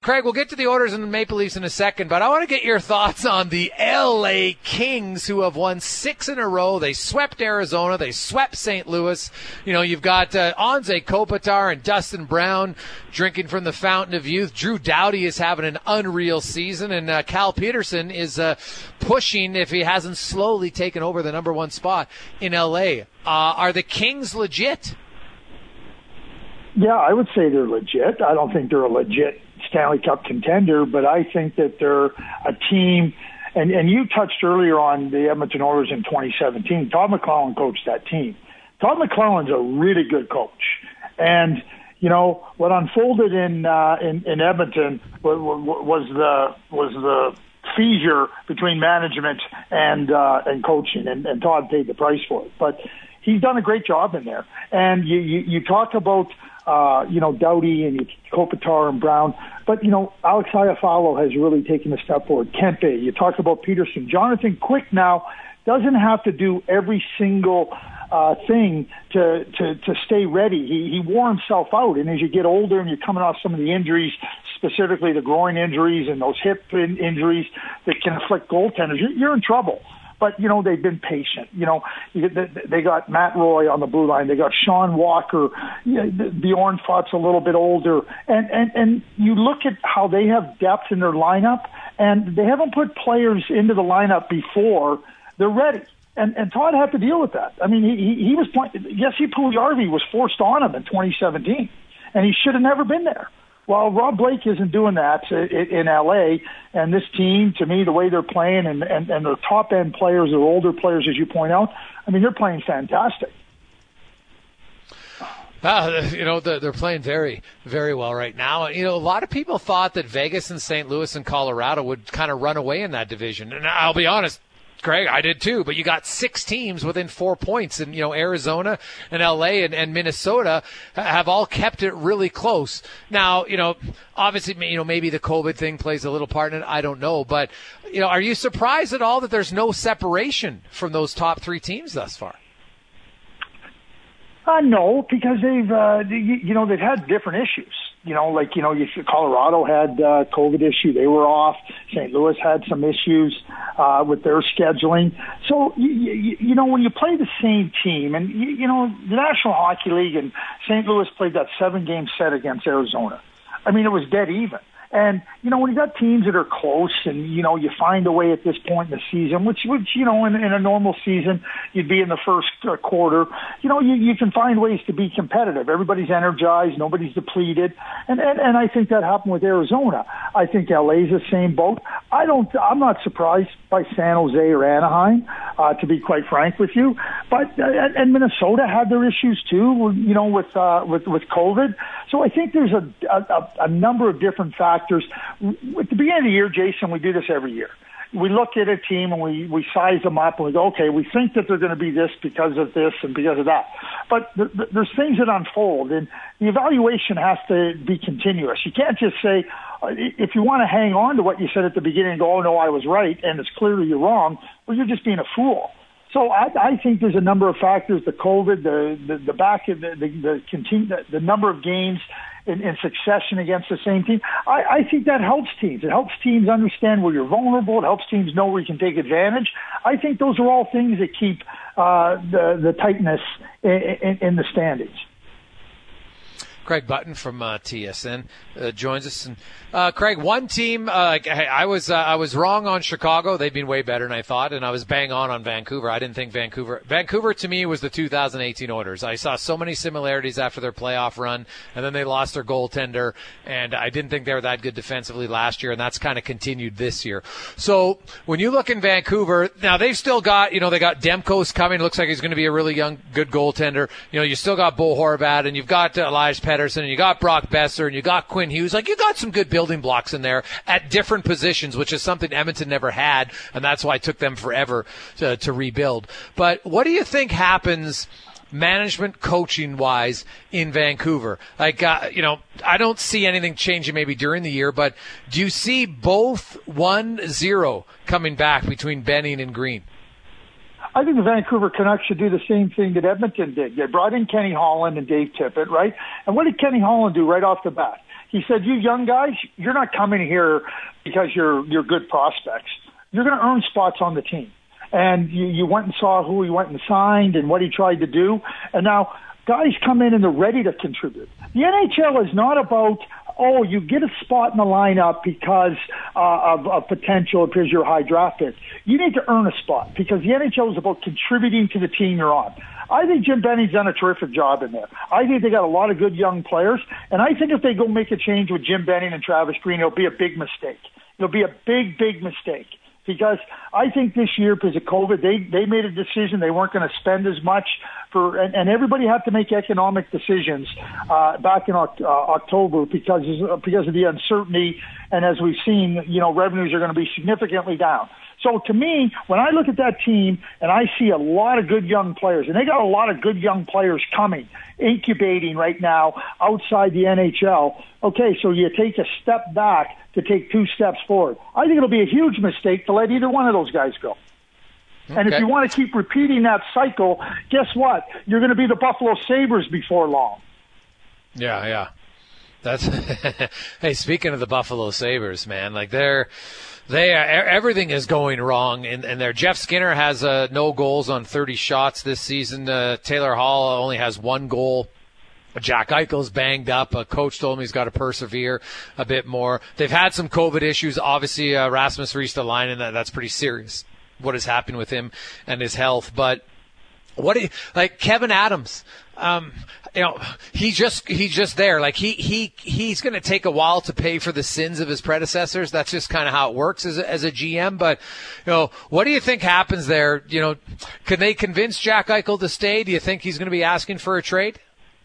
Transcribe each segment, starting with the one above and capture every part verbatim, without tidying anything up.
Craig, we'll get to the Oilers and the Maple Leafs in a second, but I want to get your thoughts on the L A Kings, who have won six in a row. They swept Arizona. They swept Saint Louis. You know, you've got uh, Anze Kopitar and Dustin Brown drinking from the fountain of youth. Drew Doughty is having an unreal season, and uh, Cal Peterson is uh, pushing, if he hasn't slowly taken over the number one spot in L A. Uh, are the Kings legit? Yeah, I would say they're legit. I don't think they're a legit Stanley Cup contender, but I think that they're a team, and, and you touched earlier on the Edmonton Oilers in twenty seventeen. Todd McLellan coached that team. Todd McClellan's a really good coach. And, you know, what unfolded in uh, in, in Edmonton was, was the was the seizure between management and uh, and coaching, and, and Todd paid the price for it. But he's done a great job in there. And you, you, you talk about Uh, you know, Doughty and Kopitar and Brown. But, you know, Alex Iafallo has really taken a step forward. Kempe, you talk about Peterson. Jonathan Quick now doesn't have to do every single uh, thing to, to, to stay ready. He, he wore himself out. And as you get older and you're coming off some of the injuries, specifically the groin injuries and those hip in- injuries that can afflict goaltenders, you're, you're in trouble. But, you know, they've been patient. You know, they got Matt Roy on the blue line. They got Sean Walker. You know, Bjorn Fott's a little bit older. And, and, and you look at how they have depth in their lineup, and they haven't put players into the lineup before they're ready. And, and Todd had to deal with that. I mean, he, he was playing. Jesse Puljujarvi was forced on him in twenty seventeen, and he should have never been there. Well, Rob Blake isn't doing that in L A, and this team, to me, the way they're playing, and, and, and their top-end players, their older players, as you point out, I mean, they're playing fantastic. Uh, you know, they're playing very, very well right now. You know, a lot of people thought that Vegas and Saint Louis and Colorado would kind of run away in that division. And I'll be honest, Greg, I did too, but you got six teams within four points, and you know Arizona and L A and, and Minnesota have all kept it really close. Now, you know, obviously, you know maybe the COVID thing plays a little part in it. I don't know, but you know, are you surprised at all that there's no separation from those top three teams thus far? Uh, no, because they've uh, you, you know they've had different issues. You know, like, you know, you, Colorado had uh, COVID issue. They were off. Saint Louis had some issues uh, with their scheduling. So, you, you, you know, when you play the same team, and, you, you know, the National Hockey League and Saint Louis played that seven-game set against Arizona. I mean, it was dead even. And, you know, when you got teams that are close and, you know, you find a way at this point in the season, which, which you know, in, in a normal season, you'd be in the first uh, quarter, you know, you, you can find ways to be competitive. Everybody's energized. Nobody's depleted. And, and, and I think that happened with Arizona. I think L A's the same boat. I don't, I'm not surprised by San Jose or Anaheim, uh, to be quite frank with you. But, uh, and Minnesota had their issues too, you know, with, uh, with, with COVID. So I think there's a, a, a number of different factors. At the beginning of the year, Jason, we do this every year. We look at a team and we, we size them up and we go, okay, we think that they're going to be this because of this and because of that. But th- th- there's things that unfold, and the evaluation has to be continuous. You can't just say, uh, if you want to hang on to what you said at the beginning and go, oh, no, I was right, and it's clearly you're wrong, well, you're just being a fool. So I, I think there's a number of factors: the COVID, the the, the back, the the the, continue, the the number of games in, in succession against the same team. I, I think that helps teams. It helps teams understand where you're vulnerable. It helps teams know where you can take advantage. I think those are all things that keep uh, the the tightness in, in, in the standings. Craig Button from uh, T S N uh, joins us. And uh, Craig, one team, uh, I was uh, I was wrong on Chicago. They've been way better than I thought, and I was bang on on Vancouver. I didn't think Vancouver. Vancouver to me was the two thousand eighteen Oilers. I saw so many similarities after their playoff run, and then they lost their goaltender, and I didn't think they were that good defensively last year, and that's kind of continued this year. So when you look in Vancouver, now they've still got, you know, they got Demko's coming. It looks like he's going to be a really young, good goaltender. You know, you still got Bo Horvat, and you've got uh, Elias Pettersson, and you got Brock Besser, and you got Quinn Hughes. Like, you got some good building blocks in there at different positions, which is something Edmonton never had, and that's why it took them forever to, to rebuild. But what do you think happens management coaching wise in Vancouver? Like, uh, you know, I don't see anything changing maybe during the year, but do you see both one zero coming back between Benning and Green? I think the Vancouver Canucks should do the same thing that Edmonton did. They brought in Kenny Holland and Dave Tippett, right? And what did Kenny Holland do right off the bat? He said, you young guys, you're not coming here because you're you're good prospects. You're going to earn spots on the team. And you, you went and saw who he went and signed and what he tried to do. And now guys come in and they're ready to contribute. The N H L is not about, oh, you get a spot in the lineup because uh, of, of potential, because you're a high draft pick. You need to earn a spot because the N H L is about contributing to the team you're on. I think Jim Benning's done a terrific job in there. I think they got a lot of good young players, and I think if they go make a change with Jim Benning and Travis Green, it'll be a big mistake. It'll be a big, big mistake. Because I think this year, because of COVID, they, they made a decision they weren't going to spend as much for, and, and everybody had to make economic decisions uh, back in uh, October because because of the uncertainty, and as we've seen, you know, revenues are going to be significantly down. So to me, when I look at that team and I see a lot of good young players, and they got a lot of good young players coming, incubating right now outside the N H L, okay, so you take a step back to take two steps forward. I think it'll be a huge mistake to let either one of those guys go. Okay. And if you want to keep repeating that cycle, guess what? You're going to be the Buffalo Sabres before long. Yeah, yeah. That's hey, speaking of the Buffalo Sabres, man, like they're they are, everything is going wrong in, in there. Jeff Skinner has uh, no goals on thirty shots this season. Uh, Taylor Hall only has one goal. Jack Eichel's banged up. A coach told him he's got to persevere a bit more. They've had some COVID issues. Obviously, uh, Rasmus Ristolainen, that that's pretty serious. What has happened with him and his health, but what do you, like Kevin Adams? Um, you know, he just he's just there. Like he he he's going to take a while to pay for the sins of his predecessors. That's just kind of how it works as a, as a G M. But you know, what do you think happens there? You know, can they convince Jack Eichel to stay? Do you think he's going to be asking for a trade?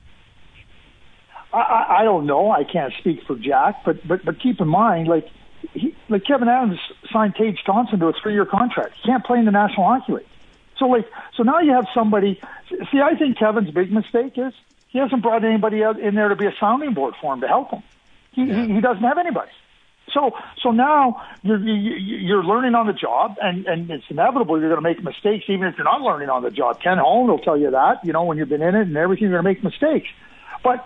I, I don't know. I can't speak for Jack, but but but keep in mind, like he, like Kevin Adams signed Tage Thompson to a three-year contract. He can't play in the National Hockey League. So like so now you have somebody. See, I think Kevin's big mistake is he hasn't brought anybody out in there to be a sounding board for him to help him. He yeah. he, he doesn't have anybody. So so now you're you're learning on the job, and and it's inevitable you're going to make mistakes, even if you're not learning on the job. Ken Holland will tell you that. You know, when you've been in it and everything, you're going to make mistakes, but.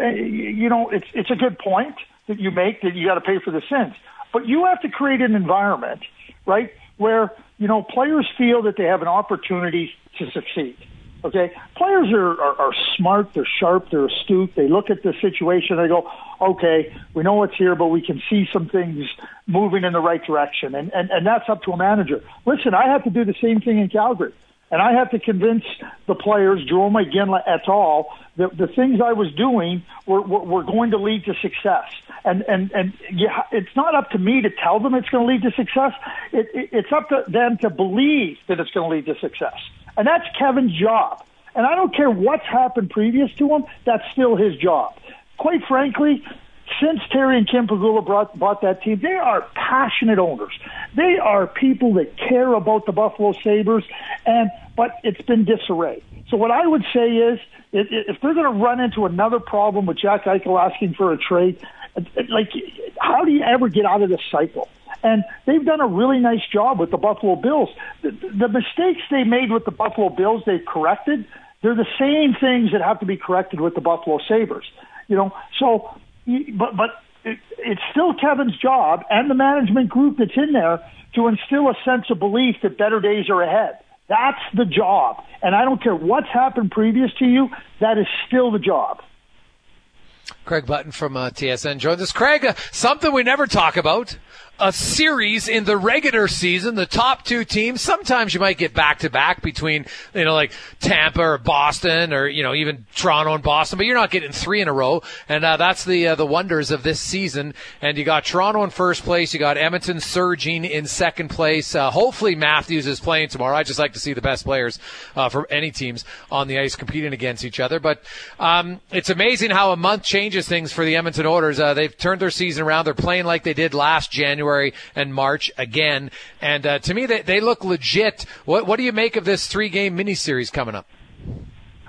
You know, it's it's a good point that you make that you got to pay for the sins. But you have to create an environment, right, where, you know, players feel that they have an opportunity to succeed. Okay? Players are, are, are smart, they're sharp, they're astute. They look at the situation, they go, okay, we know what's here, but we can see some things moving in the right direction. And, and, and that's up to a manager. Listen, I have to do the same thing in Calgary. And I have to convince the players, Jerome Iginla et al., that the things I was doing were, were, were going to lead to success. And and and yeah, it's not up to me to tell them it's going to lead to success. It, it, it's up to them to believe that it's going to lead to success. And that's Kevin's job. And I don't care what's happened previous to him, that's still his job. Quite frankly, since Terry and Kim Pegula brought, bought that team, they are passionate owners. They are people that care about the Buffalo Sabres, and but it's been disarray. So what I would say is, if, if they're going to run into another problem with Jack Eichel asking for a trade, like, how do you ever get out of this cycle? And they've done a really nice job with the Buffalo Bills. The, the mistakes they made with the Buffalo Bills, they've corrected. They're the same things that have to be corrected with the Buffalo Sabres. You know, so... But but it, it's still Kevin's job and the management group that's in there to instill a sense of belief that better days are ahead. That's the job. And I don't care what's happened previous to you, that is still the job. Craig Button from uh, T S N joins us. Craig, uh, something we never talk about. A series in the regular season, the top two teams. Sometimes you might get back-to-back between, you know, like Tampa or Boston or, you know, even Toronto and Boston, but you're not getting three in a row. And uh, that's the uh, the wonders of this season. And you got Toronto in first place. You got Edmonton surging in second place. Uh, hopefully Matthews is playing tomorrow. I just like to see the best players uh, for any teams on the ice competing against each other. But um, it's amazing how a month changes things for the Edmonton Oilers. Uh, they've turned their season around. They're playing like they did last January. And March again. And uh, to me, they, they look legit. What, what do you make of this three-game miniseries coming up?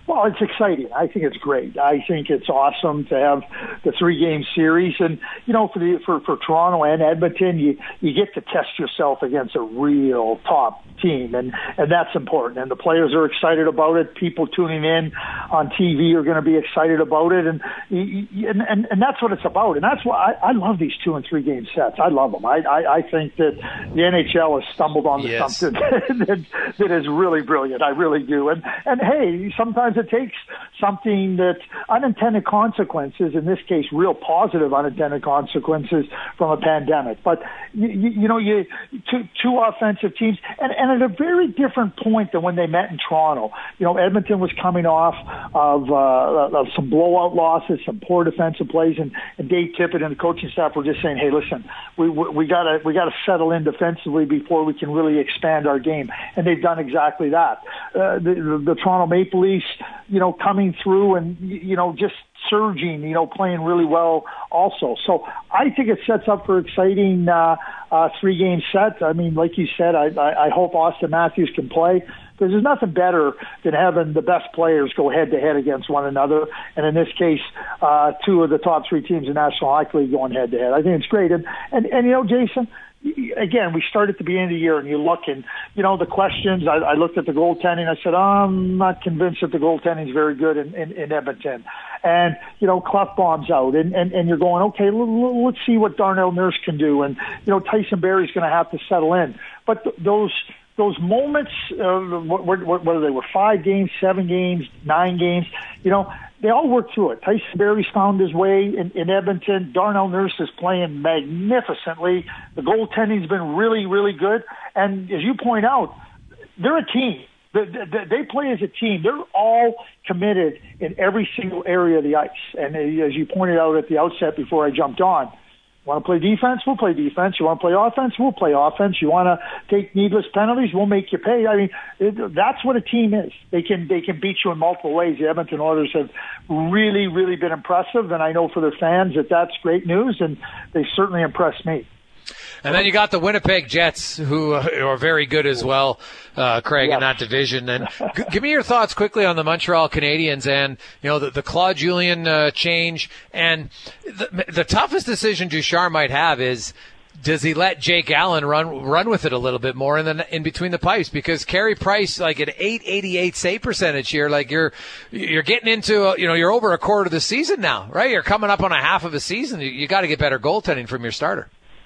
Well, it's exciting. I think it's great. I think it's awesome to have the three-game series, and you know, for the for, for Toronto and Edmonton, you you get to test yourself against a real top team, and and that's important. And the players are excited about it. People tuning in on T V are going to be excited about it, and and and, and that's what it's about. And that's why I, I love these two and three game sets. I love them. I I, I think that the N H L has stumbled onto yes. something that, that is really brilliant. I really do. And and hey, sometimes it takes something that unintended consequences, in this case, real positive unintended consequences from a pandemic. But, you, you know, you two, two offensive teams, and, and at a very different point than when they met in Toronto. You know, Edmonton was coming off of, uh, of some blowout losses, some poor defensive plays, and, and Dave Tippett and the coaching staff were just saying, hey, listen, we, we, we gotta, we gotta settle in defensively before we can really expand our game. And they've done exactly that. Uh, the, the, the Toronto Maple Leafs, you know, coming through and, you know, just surging, you know, playing really well also. So I think it sets up for exciting uh, uh, three-game sets. I mean, like you said, I, I, I hope Austin Matthews can play, because there's nothing better than having the best players go head-to-head against one another. And in this case, uh, two of the top three teams in the National Hockey League going head-to-head. I think it's great. And, and, and you know, Jason, again, we start at the beginning of the year, and you look, and you know the questions. I, I looked at the goaltending. I said, oh, I'm not convinced that the goaltending is very good in, in, in Edmonton. And you know, Klefbom's out, and, and, and you're going, okay, l- let's see what Darnell Nurse can do, and you know, Tyson Barrie's going to have to settle in. But th- those those moments, uh, what, what, whether they were five games, seven games, nine games, you know, they all work through it. Tyson Barrie's found his way in, in Edmonton. Darnell Nurse is playing magnificently. The goaltending's been really, really good. And as you point out, they're a team. They, they, they play as a team. They're all committed in every single area of the ice. And as you pointed out at the outset before I jumped on, want to play defense? We'll play defense. You want to play offense? We'll play offense. You want to take needless penalties? We'll make you pay. I mean, it, that's what a team is. They can they can beat you in multiple ways. The Edmonton Oilers have really, really been impressive, and I know for their fans that that's great news, and they certainly impressed me. And then you got the Winnipeg Jets, who are very good as well, uh, Craig, yes. in that division. And g- give me your thoughts quickly on the Montreal Canadiens and, you know, the, the Claude Julien uh, change. And the, the toughest decision Ducharme might have is, does he let Jake Allen run run with it a little bit more in the in between the pipes? Because Carey Price, like an eight eighty-eight save percentage here, like you're you're getting into a, you know you're over a quarter of the season now, right? You're coming up on a half of a season. You, you got to get better goaltending from your starter.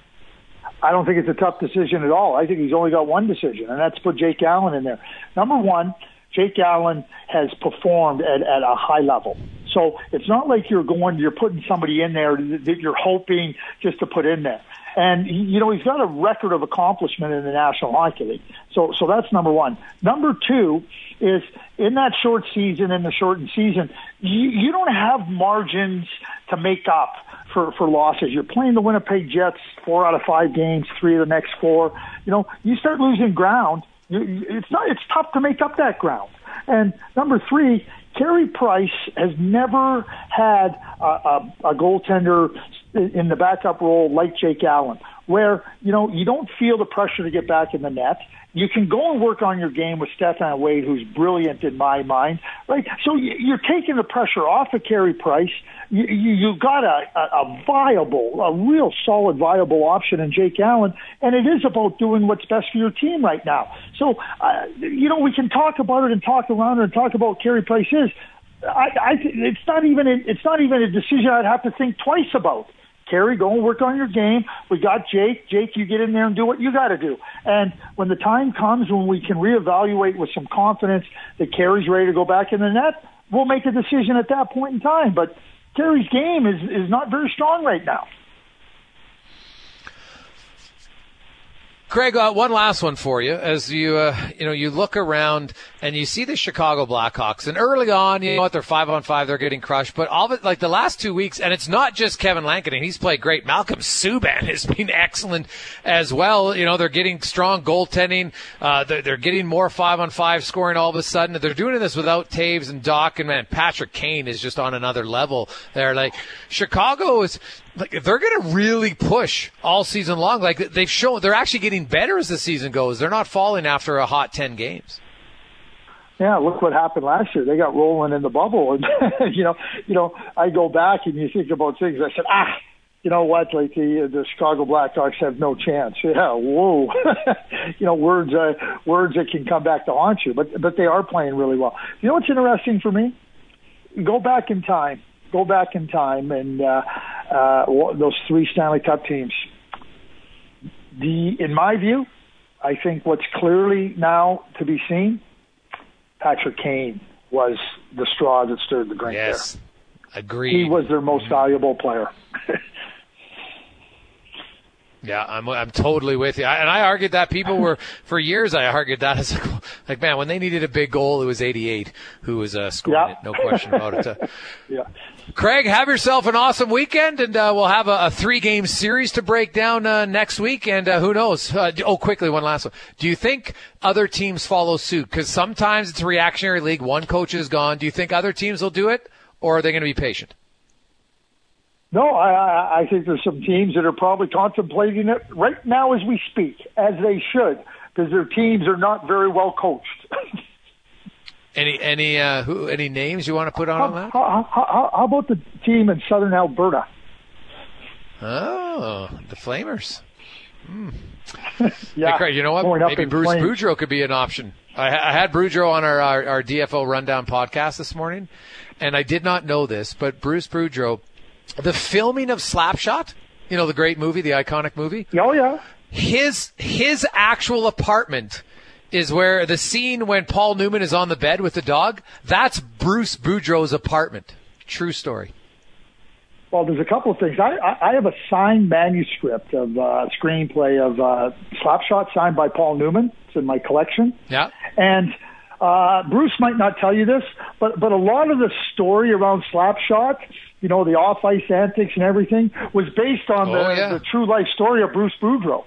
I don't think it's a tough decision at all. I think he's only got one decision, and that's put Jake Allen in there. Number one, Jake Allen has performed at, at a high level. So it's not like you're going, you're putting somebody in there that you're hoping just to put in there. And, you know, he's got a record of accomplishment in the National Hockey League. So, so that's number one. Number two is in that short season, in the shortened season, you, you don't have margins to make up for, for losses. You're playing the Winnipeg Jets four out of five games, three of the next four. You know, you start losing ground. You, it's not, it's tough to make up that ground. And number three, Carey Price has never had a, a, a goaltender in the backup role like Jake Allen, where, you know, you don't feel the pressure to get back in the net. You can go and work on your game with Stefan Wade, who's brilliant in my mind, right? So you're taking the pressure off of Carey Price. You, you, you've got a, a, a viable, a real solid, viable option in Jake Allen, and it is about doing what's best for your team right now. So, uh, you know, we can talk about it and talk around it and talk about Carey Price is. I, I, it's not even, a, it's not even a decision I'd have to think twice about. Carey, go and work on your game. We got Jake. Jake, you get in there and do what you got to do. And when the time comes when we can reevaluate with some confidence that Carey's ready to go back in the net, we'll make a decision at that point in time. But Carey's game is, is not very strong right now. Craig, uh, one last one for you. As you, uh, you know, you look around and you see the Chicago Blackhawks, and early on, you know what, they're five on five, they're getting crushed. But all of it, like the last two weeks, and it's not just Kevin Lankinen, he's played great. Malcolm Subban has been excellent as well. You know, they're getting strong goaltending. Uh, they're, they're getting more five on five scoring all of a sudden. They're doing this without Taves and Doc, and man, Patrick Kane is just on another level there. Like Chicago is. Like they're going to really push all season long. Like they've shown, they're actually getting better as the season goes. They're not falling after a hot ten games. Yeah, look what happened last year. They got rolling in the bubble, and you know, you know, I go back and you think about things. I said, ah, you know what? Like the the Chicago Blackhawks have no chance. Yeah, whoa, you know, words, uh, words that can come back to haunt you. But but they are playing really well. You know what's interesting for me? Go back in time. Go back in time, and uh, uh, those three Stanley Cup teams. The in my view, I think what's clearly now to be seen. Patrick Kane was the straw that stirred the drink. Yes, there. agreed. He was their most valuable player. Yeah, I'm I'm totally with you. I, and I argued that people were, for years I argued that as a, like, man, when they needed a big goal, it was eighty-eight who was uh, scoring yeah. it. No question about it. Uh, yeah. Craig, have yourself an awesome weekend, and uh, we'll have a, a three-game series to break down uh, next week, and uh, who knows? Uh, oh, quickly, one last one. Do you think other teams follow suit? Because sometimes it's a reactionary league. One coach is gone. Do you think other teams will do it, or are they going to be patient? No, I, I think there's some teams that are probably contemplating it right now as we speak, as they should, because their teams are not very well coached. Any any uh, who any names you want to put on, how, on that? How, how, how about the team in Southern Alberta? Oh, the Flamers. Hmm. yeah, hey, Craig, you know what? Maybe Bruce Flames. Boudreau could be an option. I, I had Boudreau on our, our our D F O Rundown podcast this morning, and I did not know this, but Bruce Boudreau. The filming of Slapshot, you know, the great movie, the iconic movie. Oh, yeah. His his actual apartment is where the scene when Paul Newman is on the bed with the dog, that's Bruce Boudreau's apartment. True story. Well, there's a couple of things. I, I, I have a signed manuscript of uh, screenplay of uh, Slapshot signed by Paul Newman. It's in my collection. Yeah. And uh, Bruce might not tell you this, but, but a lot of the story around Slapshot, you know, the off-ice antics and everything, was based on oh, the, yeah. the true life story of Bruce Boudreau.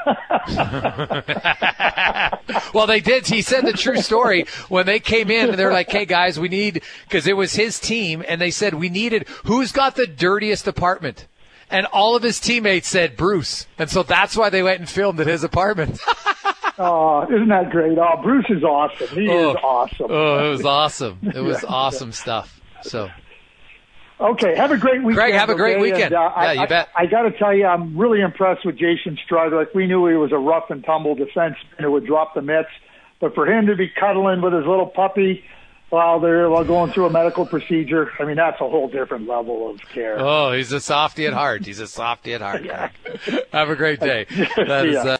Well, they did. He said the true story when they came in, and they're like, hey, guys, we need, because it was his team, and they said we needed, who's got the dirtiest apartment? And all of his teammates said Bruce. And so that's why they went and filmed at his apartment. Oh, isn't that great? Oh, Bruce is awesome. He oh, is awesome. Oh, it was awesome. It was yeah, awesome yeah. stuff. So. Okay, have a great weekend. Greg, have a great okay? weekend. And, uh, yeah, I, you bet. I, I got to tell you, I'm really impressed with Jason Strider. Like, we knew he was a rough and tumble defenseman who would drop the mitts, but for him to be cuddling with his little puppy while they're while going through a medical procedure, I mean, that's a whole different level of care. Oh, he's a softy at heart. He's a softy at heart. yeah. Have a great day. That is. Uh,